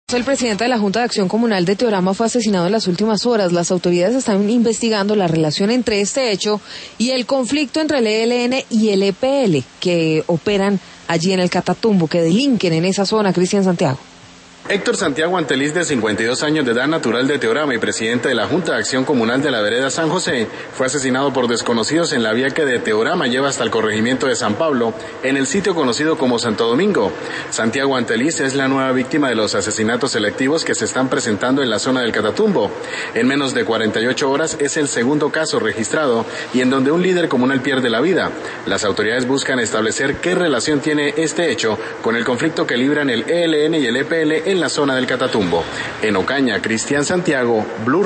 El presidente de la Junta de Acción Comunal de Teorama fue asesinado en las últimas horas. Las autoridades están investigando la relación entre este hecho y el conflicto entre el ELN y el EPL, que operan allí en el Catatumbo, que delinquen en esa zona. Cristian Santiago. Héctor Santiago Anteliz, de 52 años de edad, natural de Teorama y presidente de la Junta de Acción Comunal de la Vereda San José, fue asesinado por desconocidos en la vía que de Teorama lleva hasta el corregimiento de San Pablo, en el sitio conocido como Santo Domingo. Santiago Anteliz es la nueva víctima de los asesinatos selectivos que se están presentando en la zona del Catatumbo. En menos de 48 horas es el segundo caso registrado y en donde un líder comunal pierde la vida. Las autoridades buscan establecer qué relación tiene este hecho con el conflicto que libran el ELN y el EPL en la zona del Catatumbo. En Ocaña, Cristian Santiago, Blue.